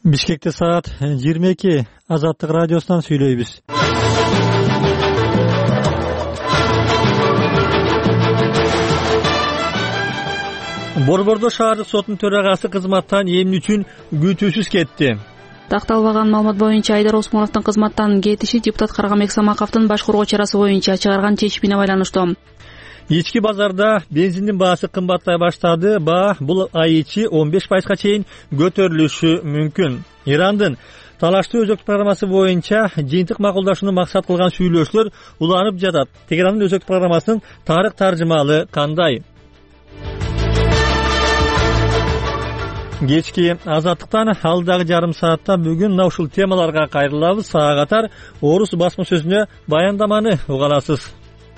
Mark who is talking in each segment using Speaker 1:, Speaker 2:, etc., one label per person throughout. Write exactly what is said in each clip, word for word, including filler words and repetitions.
Speaker 1: Бишкекте саат жыйырма эки. Азаттык радиосунан сүйлөйбүз. Борбордо шаардык соттун төрагасы кызматтан эмне үчүн күтүүсүз кетти?
Speaker 2: Такталбаган маалымат боюнча Айдар Осмоновдун кызматтан кетиши депутат Каргамек Самаковдун башкаруу чарасы боюнча чыгарган чечимине байланыштуу.
Speaker 1: Ички базарда бензиндин баасы кымбаттай баштады. Баа бул ай ичи он беш пайызга чейин көтөрүлүшү мүмкүн. Ирандын талаштуу өзөктүк программасы боюнча жыйынтык макулдашууну максат кылган сүйлөшүүлөр уланып жатат. Тегерандын өзөктүк программасынын тарых таржымалы кандай? Кечки Азаттыктан алдагы жарым саатта бүгүн мына ушул темаларга кайрылабыз. Сага катар Орус басма сөзүнө баяндаманы уга аласыз.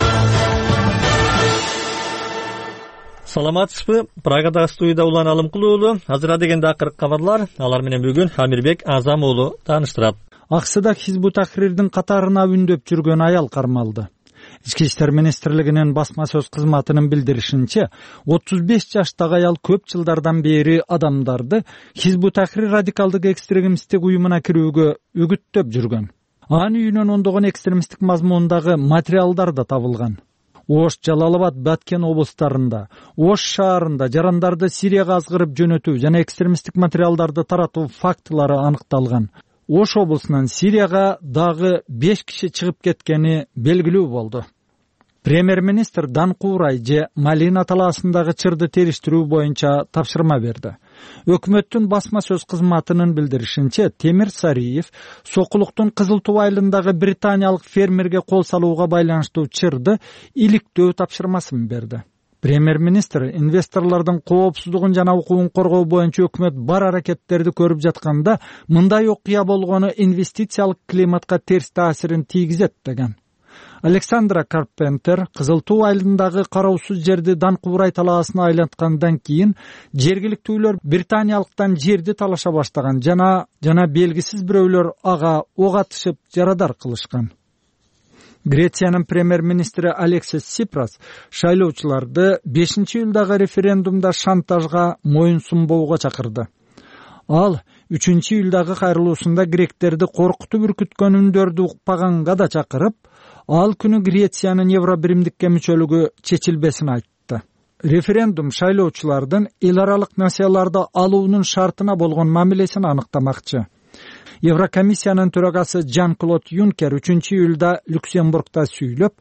Speaker 1: Саламатсызбы? Прагадагы студияда Улан Алымкул уулу. Азыр дегенде акыркы кабарлар. Алар менен бүгүн Амирбек Азам уулу тааныштырат.
Speaker 3: Аксыда Хизбут Тахрирдин катарына үндөп жүргөн аял кармалды. Ички иштер министрлигинин басма сөз кызматынын билдиришинче, отуз беш жаштагы аял көп жылдардан бери адамдарды Хизбут Тахрир радикалдык экстремисттик уюмуна кирүүгө үгүттөп жүргөн. Анын үйүнөн ондогон экстремисттик мазмундагы материалдар да табылган. Ош, Жалалабад, Баткен облустарында, Ош шаарында жарандарды Сирияга азгырып жөнөтүү жана экстремисттик материалдарды таратуу фактылары аныкталган. Ош облусунан Сирияга дагы беш киши чыгып кеткени белгилүү болду. Премьер-министр Данкурай же Малина талаасындагы чырды териштирүү боюнча тапшырма берди. Өкмөттүн басма сөз кызматынын билдиришинче, Темир Сариев Сокулуктун Кызыл Туу айылындагы британиялык фермерге кол салууга байланыштуу чырды иликтөө тапшырмасын берди. Премьер-министр инвесторлордун коопсуздугун жана укугун коргоо боюнча өкмөт бар аракеттерди көрүп жатканда, мындай окуя болгону инвестициялык климатка терс таасирин тийгизет деген. Александра Карпентер Кызыл Туу айылындагы кароосуз жерди Данкурай талаасына айланткандан кийин жергиликтүүлөр британиялыктан жерди талаша баштаган жана жана белгисиз бирөөлөр ага ок атышып жарадар кылышкан. Грециянын премьер-министри Алексис Сипрас шайлоочуларды бешинчи июлдагы референдумда шантажга моюн сунбоого чакырды. Ал үчүнчү июлдагы кайрылуусунда гректерди коркутуп үркүткөн үндөрдү укпаганга да чакырып, ал күнү Грециянын Евробиримдикке мүчөлүгү чечилбесин айтты. Референдум шайлоочулардын эл аралык насыяларды алуунун шартына болгон мамилесин аныктамакчы. Еврокомиссиянын төрагасы Жан-Клод Юнкер үчүнчү июлда Люксембургда сүйлөп,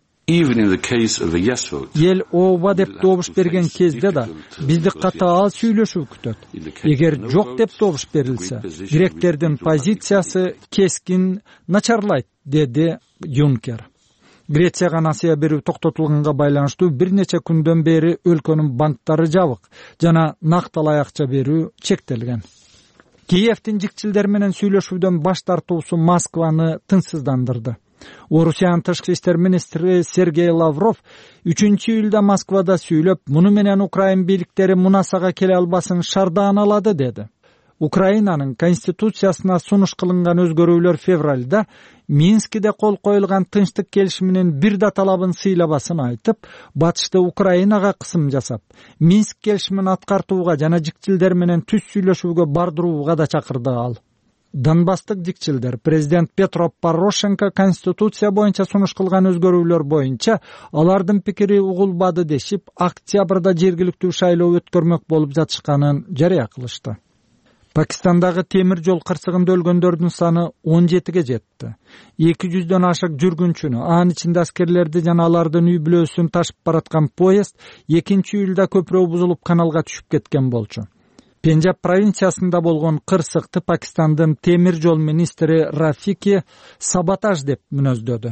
Speaker 3: эл ооба деп добуш берген кезде да бизди катаал сүйлөшүү күтөт. Эгер жок деп добуш берилсе, гректердин позициясы кескин начарлайт, деди Юнкер. Грецияга насыя берүү токтотулганга байланыштуу бир нече күндөн бери өлкөнүн банктары жабык жана накталай акча берүү чектелген. Киевдин жикчилдер менен сүйлөшүүдөн баш тартуусу Москваны тынчсыздандырды. Орусиянын тышкы иштер министри Сергей Лавров үчүнчү июлда Москвада сүйлөп, муну менен Украин бийликтери мунасага келе албасын шардаан алады деди. Украинанын конституциясына сунуш кылынган өзгөрүүлөр февралда Минскиде кол коюлган тынчтык келишиминин бир да талабын сыйлабасын айтып, батышты Украинага кысым жасап, Минск келишимин аткартууга жана жикчилдер менен түз сүйлөшүүгө бардырууга да чакырды ал. Донбасстык жикчилдер президент Петро Порошенко конституция боюнча сунуш кылган өзгөрүүлөр боюнча алардын пикири угулбады дешип, октябрда жергиликтүү шайлоо өткөрмөк болуп жатышканын жарыя кылышты. Пакистандагы темир жол кырсыгында өлгөндөрдүн саны он жетиге жетти. эки жүздөн ашык жүргүнчүнү, анын ичинде аскерлерди жана алардын үй бүлөсүн ташып бараткан поезд экинчи июлда көпүрө бузулуп каналга түшүп кеткен болчу. Пенджаб провинциясында болгон кырсыкты Пакистандын темир жол министри Рафики саботаж деп мүнөздөдү.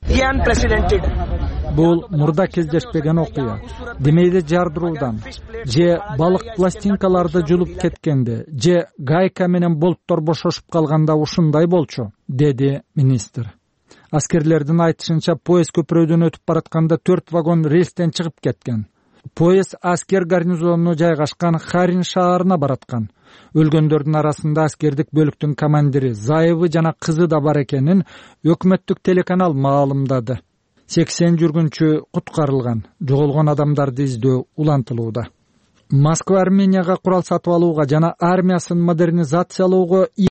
Speaker 3: Бул мурда кездешпеген окуя. Демейде жардыруудан, же балык пластинкаларды жулуп кеткенде, же гайка менен болттор бошошуп калганда ушундай болчу, деди министр. Аскерлердин айтышынча, поезд көпүрөдөн өтүп баратканда төрт вагон рельстен чыгып кеткен. Поезд аскер гарнизонуна жайгашкан Харин шаарына бараткан. Өлгөндөрдүн арасында аскердик бөлүктүн командири Заевы жана кызы да бар экенин өкмөттүк телеканал маалымдады. сексен жүргүнчү куткарылган. Жоголгон адамдарды издөө улантылууда. Москва Арменияга курал сатып алууга жана армиясын модернизациялоого